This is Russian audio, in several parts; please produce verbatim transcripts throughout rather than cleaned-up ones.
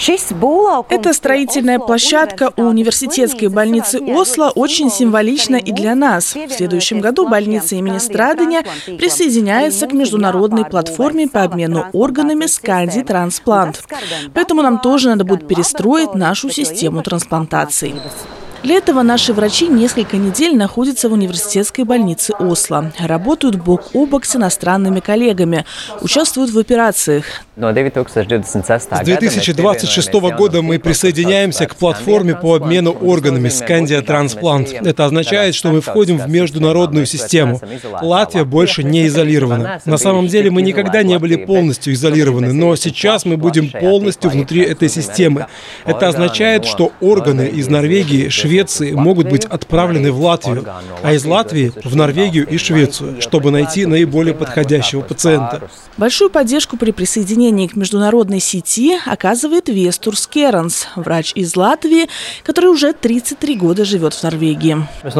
Эта строительная площадка у университетской больницы Осло очень символична и для нас. В следующем году больница имени Страдания присоединяется к международной платформе по обмену органами Сканди Трансплант. Поэтому нам тоже надо будет перестроить нашу систему трансплантации. Для этого наши врачи несколько недель находятся в университетской больнице Осло. Работают бок о бок с иностранными коллегами, участвуют в операциях. С две тысячи двадцать шестого года мы присоединяемся к платформе по обмену органами Сканди Трансплант. Это означает, что мы входим в международную систему. Латвия больше не изолирована. На самом деле мы никогда не были полностью изолированы, но сейчас мы будем полностью внутри этой системы. Это означает, что органы из Норвегии, Швеции могут быть отправлены в Латвию, а из Латвии в Норвегию и Швецию, чтобы найти наиболее подходящего пациента. Большую поддержку при присоединении к международной сети оказывает Вестурс Керанс, врач из Латвии, который уже тридцать три года живет в Норвегии.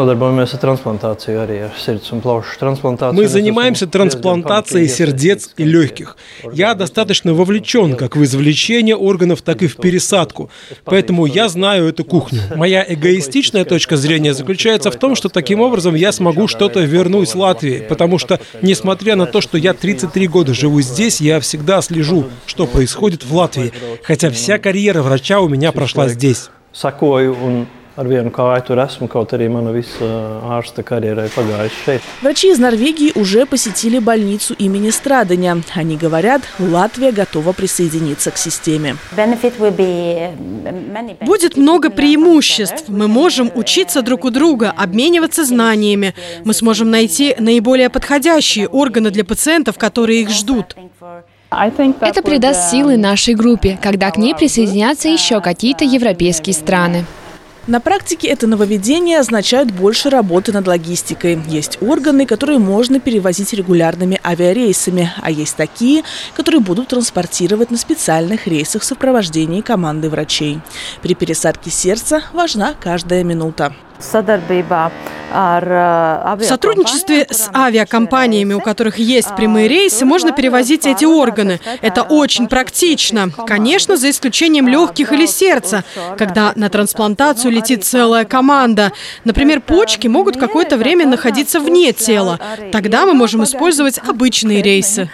Мы занимаемся трансплантацией сердец и легких. Я достаточно вовлечен как в извлечение органов, так и в пересадку, поэтому я знаю эту кухню. Моя эгоистичная точка зрения заключается в том, что таким образом я смогу что-то вернуть Латвии, потому что, несмотря на то, что я тридцать три года живу здесь, я всегда слежу, что происходит в Латвии, хотя вся карьера врача у меня прошла здесь. Врачи из Норвегии уже посетили больницу имени Страдания. Они говорят, Латвия готова присоединиться к системе. Будет много преимуществ. Мы можем учиться друг у друга, обмениваться знаниями. Мы сможем найти наиболее подходящие органы для пациентов, которые их ждут. Это придаст силы нашей группе, когда к ней присоединятся еще какие-то европейские страны. На практике это нововведение означает больше работы над логистикой. Есть органы, которые можно перевозить регулярными авиарейсами, а есть такие, которые будут транспортировать на специальных рейсах в сопровождении команды врачей. При пересадке сердца важна каждая минута. В сотрудничестве с авиакомпаниями, у которых есть прямые рейсы, можно перевозить эти органы. Это очень практично. Конечно, за исключением легких или сердца, когда на трансплантацию летит целая команда. Например, почки могут какое-то время находиться вне тела. Тогда мы можем использовать обычные рейсы.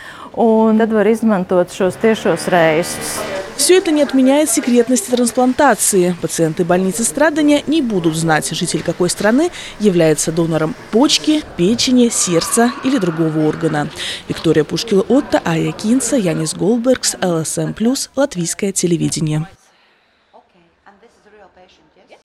Все это не отменяет секретности трансплантации. Пациенты больницы Страдания не будут знать, житель какой страны является донором почки, печени, сердца или другого органа. Виктория Пушкила-Отто, Ая Кинца, Янис Голбергс, эл эс эм плюс, Латвийское телевидение.